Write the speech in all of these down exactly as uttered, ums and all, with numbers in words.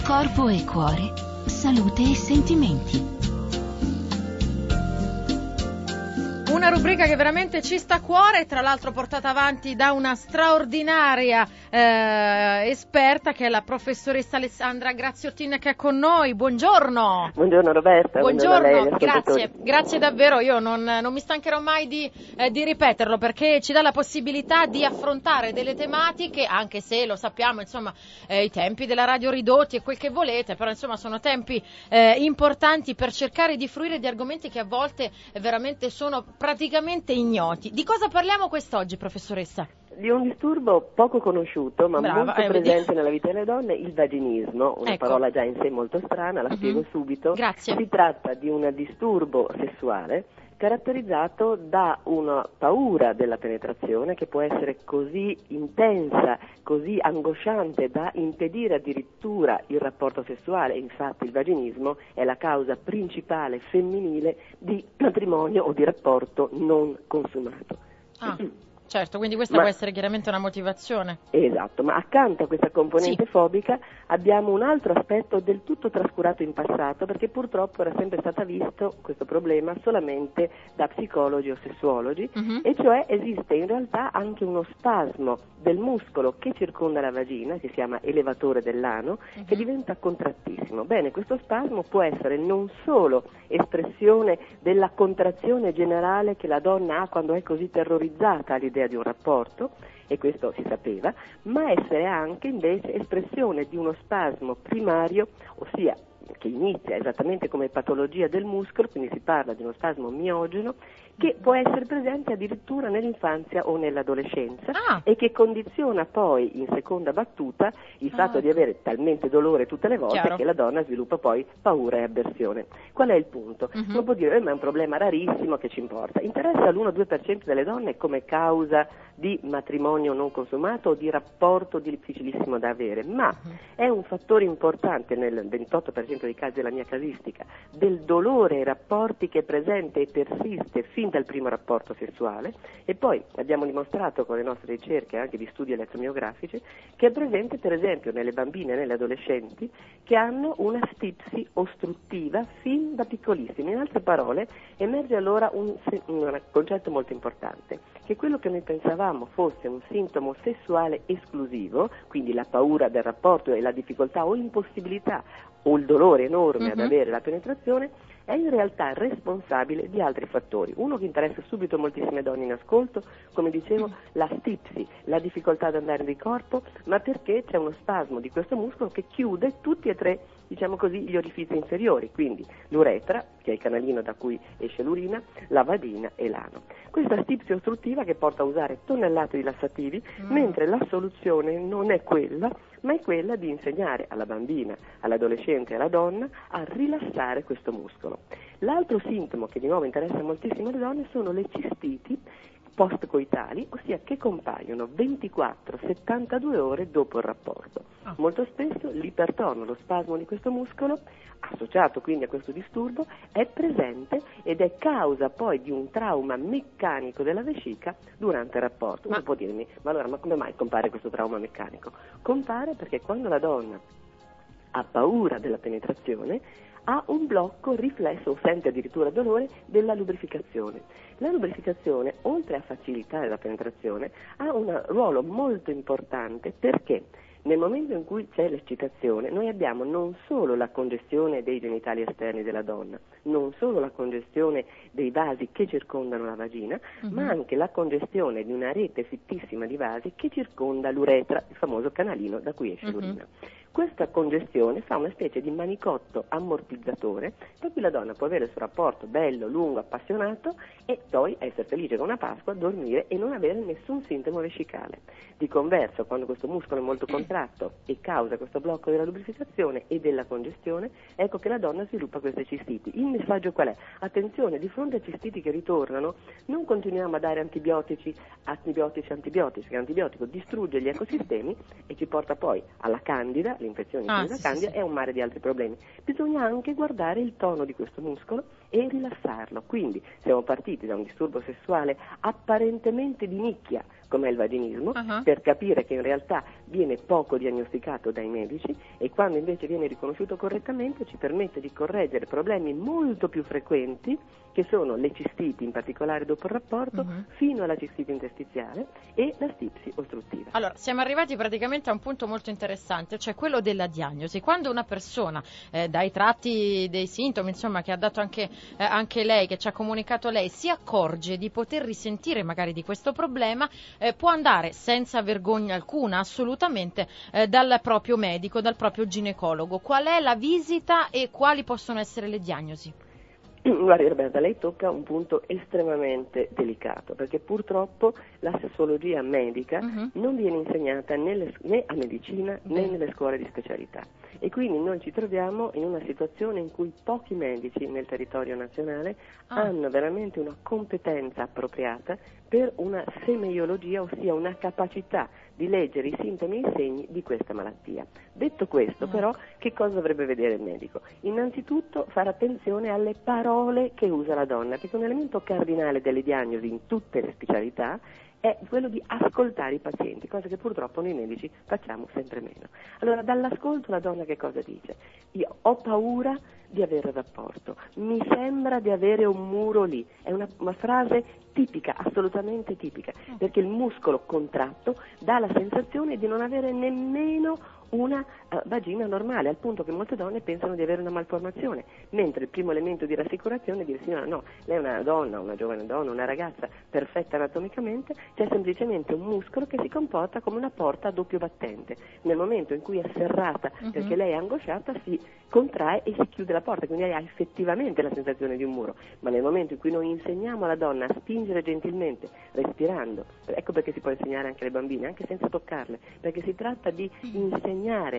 Corpo e cuore, salute e sentimenti. Una rubrica che veramente ci sta a cuore, tra l'altro portata avanti da una straordinaria eh, esperta che è la professoressa Alessandra Graziottin, che è con noi. Buongiorno. Buongiorno Roberta. Buongiorno, buongiorno a lei, grazie, grazie davvero. Io non, non mi stancherò mai di, eh, di ripeterlo, perché ci dà la possibilità di affrontare delle tematiche, anche se lo sappiamo, insomma, eh, i tempi della radio ridotti e quel che volete, però insomma sono tempi eh, importanti per cercare di fruire di argomenti che a volte eh, veramente sono praticamente ignoti. Di cosa parliamo quest'oggi, professoressa? Di un disturbo poco conosciuto, ma Brava, molto eh, presente vedi. nella vita delle donne, il vaginismo, una Ecco. parola già in sé molto strana, la Uh-huh. spiego subito. Grazie. Si tratta di un disturbo sessuale caratterizzato da una paura della penetrazione che può essere così intensa, così angosciante da impedire addirittura il rapporto sessuale. Infatti il vaginismo è la causa principale femminile di matrimonio o di rapporto non consumato. Ah. Certo, quindi questa ma, può essere chiaramente una motivazione. Esatto, ma accanto a questa componente sì. fobica abbiamo un altro aspetto del tutto trascurato in passato, perché purtroppo era sempre stato visto questo problema solamente da psicologi o sessuologi, uh-huh. e cioè esiste in realtà anche uno spasmo del muscolo che circonda la vagina, che si chiama elevatore dell'ano, uh-huh. che diventa contrattissimo. Bene, questo spasmo può essere non solo espressione della contrazione generale che la donna ha quando è così terrorizzata all'idea di un rapporto, e questo si sapeva, ma essere anche invece espressione di uno spasmo primario, ossia che inizia esattamente come patologia del muscolo, quindi si parla di uno spasmo miogeno che può essere presente addirittura nell'infanzia o nell'adolescenza ah. e che condiziona poi in seconda battuta il fatto ah. di avere talmente dolore tutte le volte Chiaro. che la donna sviluppa poi paura e avversione. Qual è il punto? Uh-huh. Uno può dire, eh, ma è un problema rarissimo, che ci importa. Interessa all'uno due per cento delle donne come causa di matrimonio non consumato o di rapporto difficilissimo da avere, ma uh-huh. è un fattore importante nel ventotto per cento dei casi della mia casistica del dolore ai rapporti che è presente e persiste fin dal primo rapporto sessuale, e poi abbiamo dimostrato con le nostre ricerche anche di studi elettromiografici che è presente per esempio nelle bambine e nelle adolescenti che hanno una stipsi ostruttiva fin da piccolissime. In altre parole emerge allora un, un concetto molto importante, che quello che noi pensavamo fosse un sintomo sessuale esclusivo, quindi la paura del rapporto e la difficoltà o impossibilità o il dolore enorme uh-huh. ad avere la penetrazione, è in realtà responsabile di altri fattori. Uno che interessa subito moltissime donne in ascolto, come dicevo, la stipsi, la difficoltà ad andare di corpo, ma perché c'è uno spasmo di questo muscolo che chiude tutti e tre, diciamo così, gli orifizi inferiori, quindi l'uretra, che è il canalino da cui esce l'urina, la vagina e l'ano. Questa stipsi ostruttiva che porta a usare tonnellate di lassativi, mm. mentre la soluzione non è quella, ma è quella di insegnare alla bambina, all'adolescente e alla donna a rilassare questo muscolo. L'altro sintomo che di nuovo interessa moltissimo le donne sono le cistiti postcoitali, ossia che compaiono ventiquattro settantadue ore dopo il rapporto. Ah. Molto spesso l'ipertono, lo spasmo di questo muscolo, associato quindi a questo disturbo, è presente ed è causa poi di un trauma meccanico della vescica durante il rapporto. Uno ma... può dirmi, ma allora ma come mai compare questo trauma meccanico? Compare perché quando la donna ha paura della penetrazione, ha un blocco riflesso, o sente addirittura dolore, della lubrificazione. La lubrificazione, oltre a facilitare la penetrazione, ha un ruolo molto importante perché nel momento in cui c'è l'eccitazione noi abbiamo non solo la congestione dei genitali esterni della donna, non solo la congestione dei vasi che circondano la vagina, uh-huh. ma anche la congestione di una rete fittissima di vasi che circonda l'uretra, il famoso canalino da cui esce uh-huh. l'urina. Questa congestione fa una specie di manicotto ammortizzatore per cui la donna può avere il suo rapporto bello, lungo, appassionato e poi essere felice con una Pasqua, dormire e non avere nessun sintomo vescicale. Di converso, quando questo muscolo è molto contratto e causa questo blocco della lubrificazione e della congestione, ecco che la donna sviluppa queste cistiti. Il messaggio qual è? Attenzione, di fronte a cistiti che ritornano, non continuiamo a dare antibiotici, antibiotici, antibiotici, che l'antibiotico distrugge gli ecosistemi e ci porta poi alla candida, l'infezione ah, da sì, candida sì. e un mare di altri problemi. Bisogna anche guardare il tono di questo muscolo e rilassarlo. Quindi siamo partiti da un disturbo sessuale apparentemente di nicchia, come è il vaginismo, uh-huh. per capire che in realtà viene poco diagnosticato dai medici e quando invece viene riconosciuto correttamente ci permette di correggere problemi molto più frequenti che sono le cistiti, in particolare dopo il rapporto, uh-huh. fino alla cistite interstiziale e la stipsi ostruttiva. Allora, siamo arrivati praticamente a un punto molto interessante, cioè quello della diagnosi. Quando una persona, eh, dai tratti, dei sintomi, insomma, che ha dato anche, eh, anche lei, che ci ha comunicato lei, si accorge di poter risentire magari di questo problema, eh, può andare senza vergogna alcuna, assolutamente, eh, dal proprio medico, dal proprio ginecologo. Qual è la visita e quali possono essere le diagnosi? Guardi Roberta, lei tocca un punto estremamente delicato, perché purtroppo la sessologia medica uh-huh. non viene insegnata nelle, né a medicina né Beh. nelle scuole di specialità e quindi noi ci troviamo in una situazione in cui pochi medici nel territorio nazionale ah. hanno veramente una competenza appropriata per una semeiologia, ossia una capacità di leggere i sintomi e i segni di questa malattia. Detto questo, mm. però, che cosa dovrebbe vedere il medico? Innanzitutto fare attenzione alle parole che usa la donna, perché un elemento cardinale delle diagnosi in tutte le specialità è quello di ascoltare i pazienti, cosa che purtroppo noi medici facciamo sempre meno. Allora, dall'ascolto la donna che cosa dice? Io ho paura di avere il rapporto, mi sembra di avere un muro lì, è una, una frase tipica, assolutamente tipica, perché il muscolo contratto dà la sensazione di non avere nemmeno una uh, vagina normale, al punto che molte donne pensano di avere una malformazione, mentre il primo elemento di rassicurazione è dire signora no, lei è una donna, una giovane donna, una ragazza perfetta anatomicamente, c'è semplicemente un muscolo che si comporta come una porta a doppio battente, nel momento in cui è serrata uh-huh. perché lei è angosciata si contrae e si chiude la porta, quindi lei ha effettivamente la sensazione di un muro, ma nel momento in cui noi insegniamo alla donna a spingere gentilmente, respirando, ecco perché si può insegnare anche alle bambine, anche senza toccarle, perché si tratta di insegnare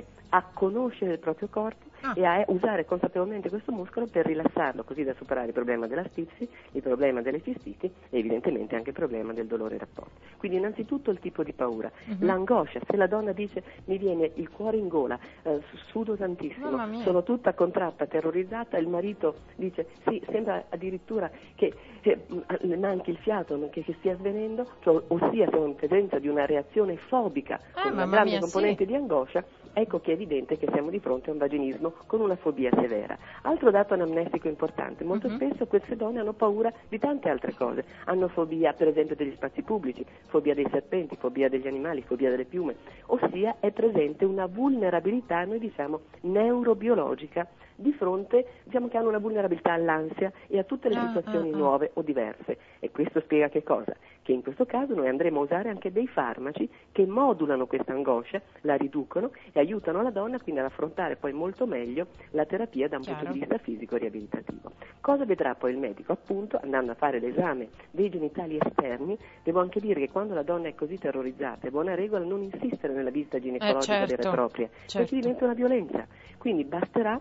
a conoscere il proprio corpo ah. e a usare consapevolmente questo muscolo per rilassarlo, così da superare il problema della stipsi, il problema delle cistiti e evidentemente anche il problema del dolore ai rapporti. Quindi innanzitutto il tipo di paura, uh-huh. l'angoscia, se la donna dice mi viene il cuore in gola, eh, sudo tantissimo, sono tutta contratta, terrorizzata, il marito dice sì, sembra addirittura che, che le manchi il fiato, che, che stia svenendo, cioè, ossia siamo in presenza di una reazione fobica eh, con una grande mia, componente sì. di angoscia, ecco che è evidente che siamo di fronte a un vaginismo con una fobia severa. Altro dato anamnestico importante, molto uh-huh. spesso queste donne hanno paura di tante altre cose, hanno fobia per esempio degli spazi pubblici, fobia dei serpenti, fobia degli animali, fobia delle piume, ossia è presente una vulnerabilità, noi diciamo neurobiologica, di fronte, diciamo che hanno una vulnerabilità all'ansia e a tutte le ah, situazioni ah, nuove o diverse. E questo spiega che cosa? Che in questo caso noi andremo a usare anche dei farmaci che modulano questa angoscia, la riducono e aiutano la donna quindi ad affrontare poi molto meglio la terapia da un Chiaro. punto di vista fisico e riabilitativo. Cosa vedrà poi il medico? Appunto, andando a fare l'esame dei genitali esterni, devo anche dire che quando la donna è così terrorizzata è buona regola non insistere nella visita ginecologica eh, certo, vera e propria, certo. perché diventa una violenza. Quindi basterà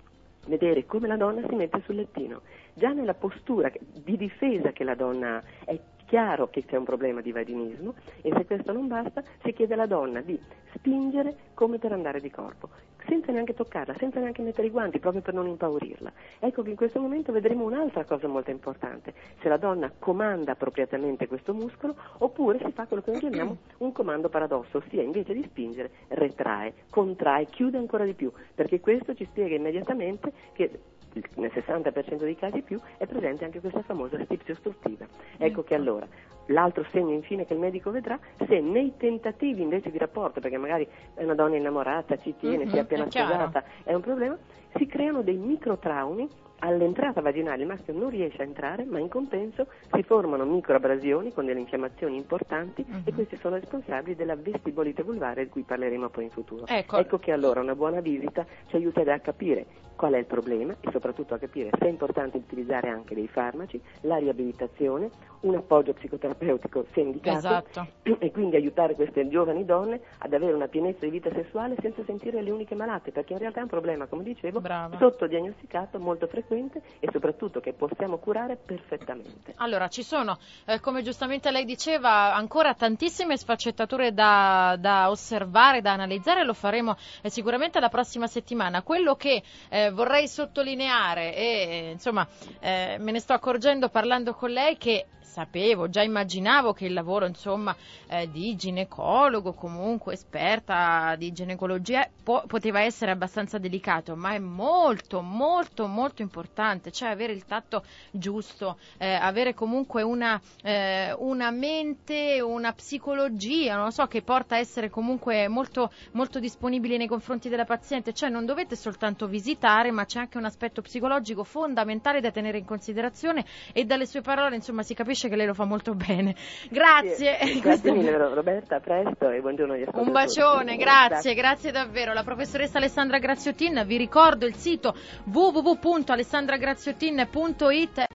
vedere come la donna si mette sul lettino. Già nella postura di difesa che la donna ha è chiaro che c'è un problema di vaginismo e se questo non basta si chiede alla donna di spingere come per andare di corpo, senza neanche toccarla, senza neanche mettere i guanti, proprio per non impaurirla. Ecco che in questo momento vedremo un'altra cosa molto importante, se la donna comanda appropriatamente questo muscolo oppure si fa quello che noi chiamiamo un comando paradosso, ossia invece di spingere retrae, contrae, chiude ancora di più, perché questo ci spiega immediatamente che nel sessanta per cento dei casi più è presente anche questa famosa stipsi ostruttiva. Ecco che allora l'altro segno infine che il medico vedrà, se nei tentativi invece di rapporto, perché magari è una donna innamorata, ci tiene, mm-hmm, si è appena è sposata, è un problema, si creano dei microtraumi all'entrata vaginale, il maschio non riesce a entrare, ma in compenso si formano microabrasioni con delle infiammazioni importanti uh-huh. e questi sono responsabili della vestibolite vulvare, di cui parleremo poi in futuro. Ecco. Ecco che allora una buona visita ci aiuta a capire qual è il problema e soprattutto a capire se è importante utilizzare anche dei farmaci, la riabilitazione, un appoggio psicoterapeutico se indicato esatto. e quindi aiutare queste giovani donne ad avere una pienezza di vita sessuale senza sentire le uniche malate, perché in realtà è un problema, come dicevo, Brava. sottodiagnosticato, molto frequente frequente e soprattutto che possiamo curare perfettamente. Allora, ci sono, eh, come giustamente lei diceva, ancora tantissime sfaccettature da, da osservare, da analizzare, lo faremo eh, sicuramente la prossima settimana. Quello che eh, vorrei sottolineare e eh, insomma eh, me ne sto accorgendo parlando con lei che sapevo, già immaginavo che il lavoro insomma eh, di ginecologo, comunque esperta di ginecologia, po- poteva essere abbastanza delicato, ma è molto molto molto importante, cioè avere il tatto giusto, eh, avere comunque una, eh, una mente, una psicologia, non lo so, che porta a essere comunque molto, molto disponibili nei confronti della paziente, cioè non dovete soltanto visitare, ma c'è anche un aspetto psicologico fondamentale da tenere in considerazione e dalle sue parole insomma si capisce che lei lo fa molto bene. Grazie. Sì, grazie mille Roberta, a presto e buongiorno agli ascoltatori. Un bacione, grazie, grazie davvero. La professoressa Alessandra Graziottin, vi ricordo il sito w w w punto alessandra graziottin punto it.